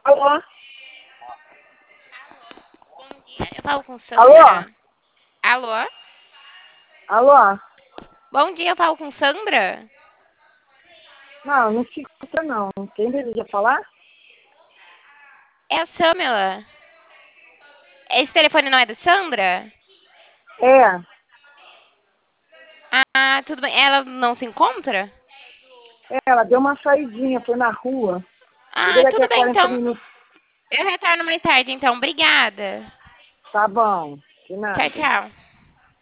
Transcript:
Alô? Bom dia, eu falo com Alô? Sandra? Alô? Alô? Bom dia, eu falo com Sandra? Não, não se encontra não. Quem deseja falar? É a Samela. Esse telefone não é da Sandra? É. Ah, tudo bem. Ela não se encontra? Ela deu uma saidinha, foi na rua. Liga Ah, daqui tudo a bem, 40 então. minutos. Eu retorno mais tarde, então. Obrigada. Tá bom. De Tchau, nada. tchau.